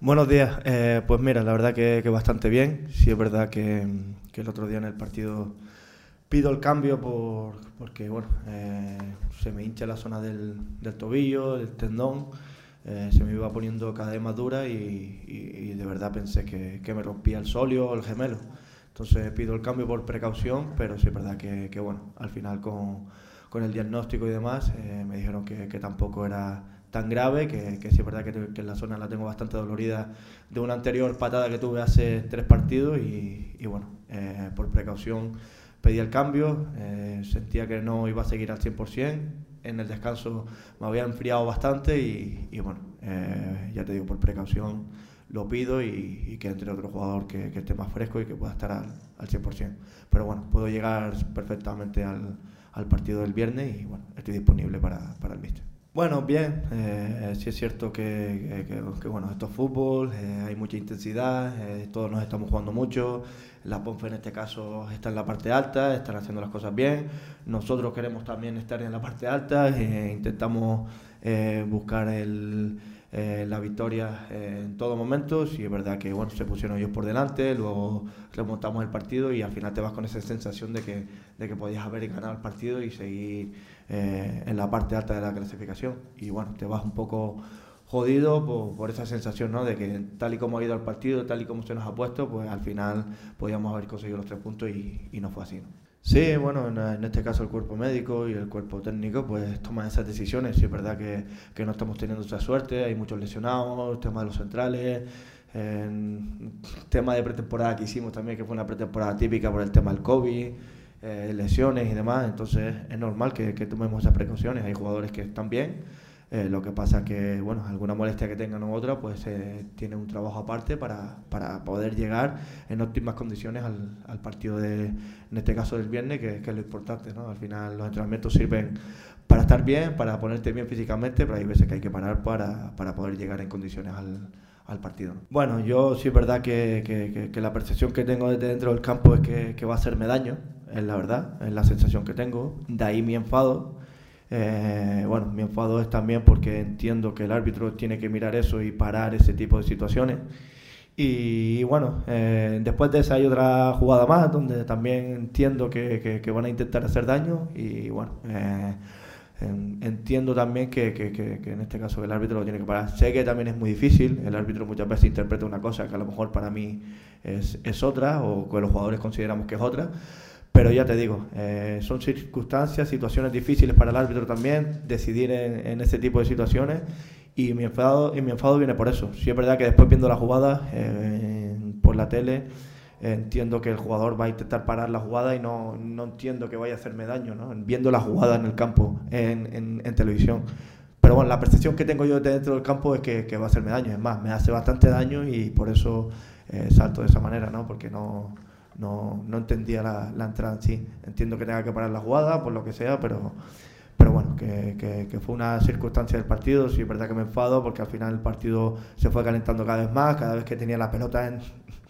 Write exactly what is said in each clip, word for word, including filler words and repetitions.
Buenos días. Eh, pues mira, la verdad que, que bastante bien. Sí es verdad que, que el otro día en el partido pido el cambio por, porque bueno, eh, se me hincha la zona del, del tobillo, del tendón, eh, se me iba poniendo cada vez más dura y, y, y de verdad pensé que, que me rompía el sóleo o el gemelo. Entonces pido el cambio por precaución, pero sí es verdad que, que bueno, al final con, con el diagnóstico y demás eh, me dijeron que, que tampoco era tan grave, que, que sí es verdad que, que en la zona la tengo bastante dolorida de una anterior patada que tuve hace tres partidos y, y bueno, eh, por precaución pedí el cambio, eh, sentía que no iba a seguir al cien por ciento, en el descanso me había enfriado bastante y, y bueno, eh, ya te digo, por precaución lo pido y, y que entre otro jugador que, que esté más fresco y que pueda estar al, al cien por ciento. Pero bueno, puedo llegar perfectamente al, al partido del viernes y bueno, estoy disponible para, para el míster. Bueno, bien, eh, sí es cierto que, que, que, que, bueno, esto es fútbol, eh, hay mucha intensidad, eh, todos nos estamos jugando mucho, la Ponfe en este caso está en la parte alta, están haciendo las cosas bien, nosotros queremos también estar en la parte alta, eh, intentamos eh, buscar el, eh, la victoria eh, en todo momento, sí es verdad que bueno, se pusieron ellos por delante, luego remontamos el partido y al final te vas con esa sensación de que, de que podías haber ganado el partido y seguir Eh, en la parte alta de la clasificación y bueno, te vas un poco jodido por, por esa sensación, ¿no? De que tal y como ha ido el partido, tal y como se nos ha puesto, pues al final podíamos haber conseguido los tres puntos y, y no fue así, ¿no? Sí, bueno, en, en este caso el cuerpo médico y el cuerpo técnico pues toman esas decisiones. Sí es verdad que, que no estamos teniendo esa suerte, hay muchos lesionados, el tema de los centrales, el tema de pretemporada que hicimos también, que fue una pretemporada típica por el tema del COVID, Eh, lesiones y demás, entonces es normal que, que tomemos esas precauciones. Hay jugadores que están bien, eh, lo que pasa que, bueno, alguna molestia que tengan u otra, pues eh, tienen un trabajo aparte para, para poder llegar en óptimas condiciones al, al partido, de, en este caso del viernes, que, que es lo importante, ¿no? Al final los entrenamientos sirven para estar bien, para ponerte bien físicamente, pero hay veces que hay que parar para, para poder llegar en condiciones al al partido. Bueno, yo sí es verdad que, que, que, que la percepción que tengo desde dentro del campo es que, que va a hacerme daño, es la verdad, es la sensación que tengo, de ahí mi enfado. Eh, bueno, mi enfado es también porque entiendo que el árbitro tiene que mirar eso y parar ese tipo de situaciones. Y, y bueno, eh, después de esa hay otra jugada más donde también entiendo que, que, que van a intentar hacer daño y bueno, eh, entiendo también que, que, que, que en este caso el árbitro lo tiene que parar. Sé que también es muy difícil, el árbitro muchas veces interpreta una cosa que a lo mejor para mí es, es otra o que los jugadores consideramos que es otra, pero ya te digo, eh, son circunstancias, situaciones difíciles para el árbitro también decidir en, en ese tipo de situaciones y mi enfado, y mi enfado viene por eso. Sí es verdad que después viendo la jugada eh, por la tele, entiendo que el jugador va a intentar parar la jugada y no, no entiendo que vaya a hacerme daño, ¿no? Viendo la jugada en el campo, en, en, en televisión. Pero bueno, la percepción que tengo yo dentro del campo es que, que va a hacerme daño. Es más, me hace bastante daño y por eso eh, salto de esa manera, ¿no? Porque no, no, no entendía la, la entrada en sí. Entiendo que tenga que parar la jugada, por lo que sea, pero, pero bueno, que, que, que fue una circunstancia del partido. Sí, es verdad que me enfado porque al final el partido se fue calentando cada vez más, cada vez que tenía la pelota en...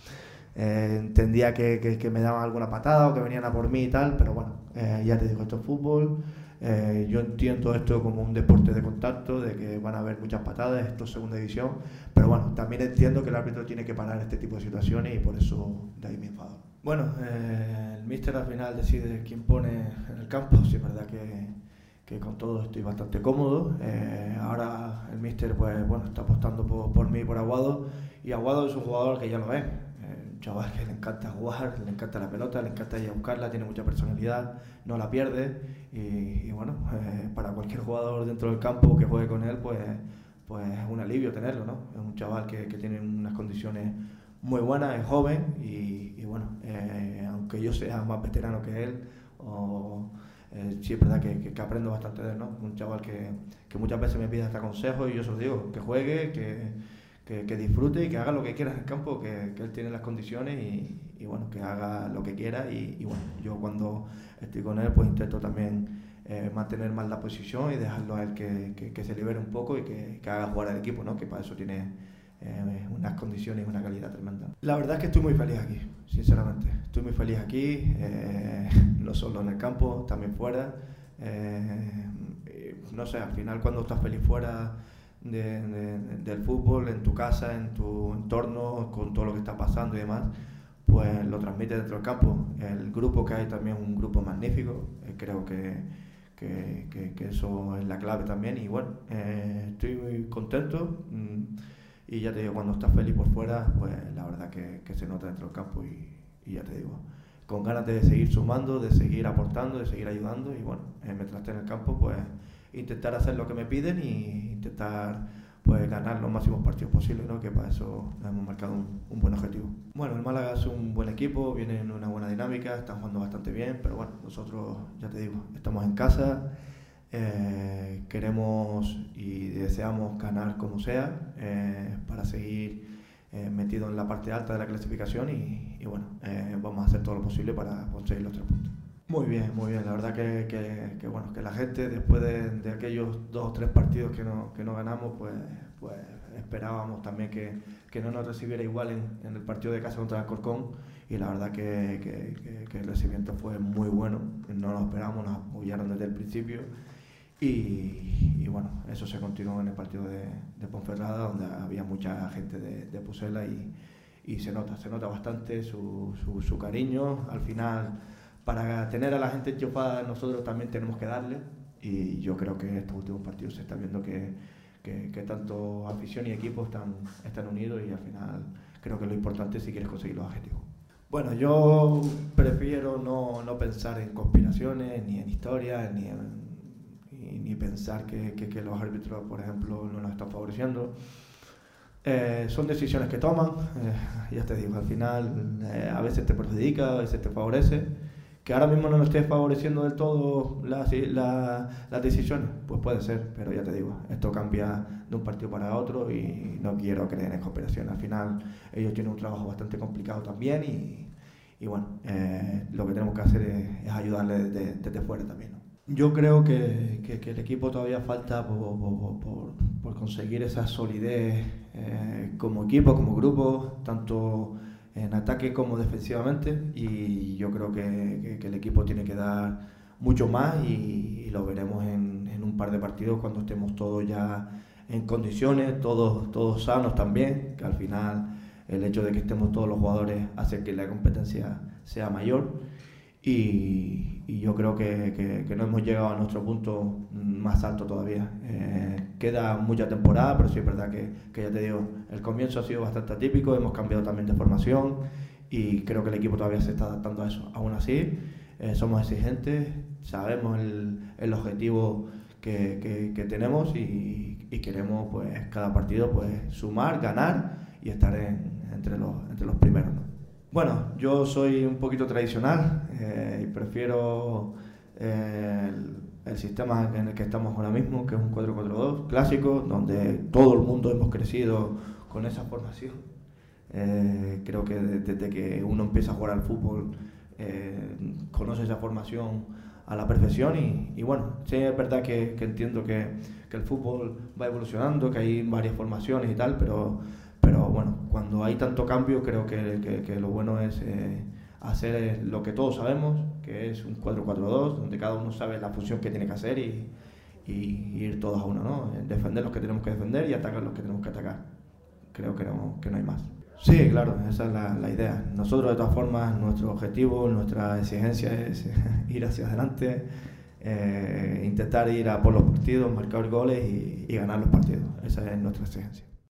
Eh, entendía que, que, que me daban alguna patada o que venían a por mí y tal, pero bueno, eh, ya te digo, esto es fútbol, eh, yo entiendo esto como un deporte de contacto, de que van a haber muchas patadas, esto es segunda división, pero bueno, también entiendo que el árbitro tiene que parar este tipo de situaciones y por eso de ahí mi enfado. Bueno, eh, el míster al final decide quién pone en el campo, sí es verdad que, que con todo estoy bastante cómodo, eh, ahora el míster pues bueno, está apostando por, por mí y por Aguado, y Aguado es un jugador que ya lo ven, un chaval que le encanta jugar, le encanta la pelota, le encanta ir a buscarla, tiene mucha personalidad, no la pierde y, y bueno, eh, para cualquier jugador dentro del campo que juegue con él, pues, pues es un alivio tenerlo, ¿no? Es un chaval que, que tiene unas condiciones muy buenas, es joven y, y bueno, eh, aunque yo sea más veterano que él, o, eh, sí es verdad que, que, que aprendo bastante de él, ¿no? Un chaval que, que muchas veces me pide hasta consejos y yo se lo digo, que juegue, que Que, que disfrute y que haga lo que quiera en el campo, que, que él tiene las condiciones y, y bueno, que haga lo que quiera y, y bueno, yo cuando estoy con él pues intento también eh, mantener más la posición y dejarlo a él que, que, que se libere un poco y que, que haga jugar al equipo, ¿no? Que para eso tiene eh, unas condiciones y una calidad tremenda. La verdad es que estoy muy feliz aquí, sinceramente, estoy muy feliz aquí, eh, no solo en el campo, también fuera, eh, no sé, al final cuando estás feliz fuera de, de, del fútbol en tu casa, en tu entorno, con todo lo que está pasando y demás, pues lo transmite dentro del campo. El grupo que hay también es un grupo magnífico, eh, creo que, que, que, que eso es la clave también, y bueno, eh, estoy muy contento, mmm, y ya te digo, cuando estás feliz por fuera, pues la verdad que, que se nota dentro del campo, y, y ya te digo, con ganas de seguir sumando, de seguir aportando, de seguir ayudando, y bueno, eh, mientras esté en el campo, pues intentar hacer lo que me piden y intentar pues ganar los máximos partidos posibles, ¿no? Que para eso hemos marcado un, un buen objetivo. Bueno, el Málaga es un buen equipo, viene en una buena dinámica, están jugando bastante bien, pero bueno, nosotros, ya te digo, estamos en casa, eh, queremos y deseamos ganar como sea, eh, para seguir eh, metidos en la parte alta de la clasificación, y, y bueno, eh, vamos a hacer todo lo posible para conseguir los tres puntos. Muy bien, muy bien. La verdad que, que, que bueno, que la gente, después de, de aquellos dos o tres partidos que no, que no ganamos, pues, pues esperábamos también que, que no nos recibiera igual en, en el partido de casa contra el Alcorcón, y la verdad que, que, que, que el recibimiento fue muy bueno. No nos esperábamos, nos apoyaron desde el principio, y, y bueno, eso se continuó en el partido de, de Ponferrada, donde había mucha gente de, de Pucela, y, y se nota, se nota bastante su, su, su cariño. Al final, para tener a la gente enchufada, nosotros también tenemos que darle, y yo creo que estos últimos partidos se está viendo que, que, que tanto afición y equipo están, están unidos, y al final creo que lo importante es si quieres conseguir los objetivos. Bueno, yo prefiero no, no pensar en conspiraciones, ni en historias, ni, en, ni, ni pensar que, que, que los árbitros, por ejemplo, no nos están favoreciendo. Eh, son decisiones que toman, eh, ya te digo, al final eh, a veces te perjudica, a veces te favorece. Que ahora mismo no nos esté favoreciendo del todo las la, las decisiones, pues puede ser, pero ya te digo, esto cambia de un partido para otro, y no quiero creer en conspiración. Al final ellos tienen un trabajo bastante complicado también, y, y bueno, eh, lo que tenemos que hacer es, es ayudarles desde, desde fuera también, ¿no? Yo creo que, que, que el equipo todavía falta por, por, por, por conseguir esa solidez, eh, como equipo, como grupo, tanto en ataque como defensivamente, y yo creo que, que, que el equipo tiene que dar mucho más, y, y lo veremos en, en un par de partidos cuando estemos todos ya en condiciones, todos, todos sanos también, que al final el hecho de que estemos todos los jugadores hace que la competencia sea mayor, y, y yo creo que, que, que no hemos llegado a nuestro punto más alto todavía. Eh, queda mucha temporada, pero sí es verdad que, que ya te digo, el comienzo ha sido bastante atípico, hemos cambiado también de formación, y creo que el equipo todavía se está adaptando a eso. Aún así, eh, somos exigentes, sabemos el, el objetivo que, que, que tenemos, y, y queremos pues cada partido pues sumar, ganar y estar en, entre, los, entre los primeros, ¿no? Bueno, yo soy un poquito tradicional, eh, y prefiero eh, el, el sistema en el que estamos ahora mismo, que es un cuatro cuatro dos clásico, donde todo el mundo hemos crecido con esa formación. Eh, creo que desde que uno empieza a jugar al fútbol, eh, conoce esa formación a la perfección, y, y bueno, sí es verdad que, que entiendo que, que el fútbol va evolucionando, que hay varias formaciones y tal, pero... Pero bueno, cuando hay tanto cambio, creo que, que, que lo bueno es eh, hacer lo que todos sabemos, que es un cuatro cuatro dos, donde cada uno sabe la función que tiene que hacer, y, y, y ir todos a uno, ¿no? Defender los que tenemos que defender y atacar los que tenemos que atacar. Creo que no, que no hay más. Sí, claro, esa es la, la idea. Nosotros, de todas formas, nuestro objetivo, nuestra exigencia es ir hacia adelante, eh, intentar ir a por los partidos, marcar goles y, y ganar los partidos. Esa es nuestra exigencia.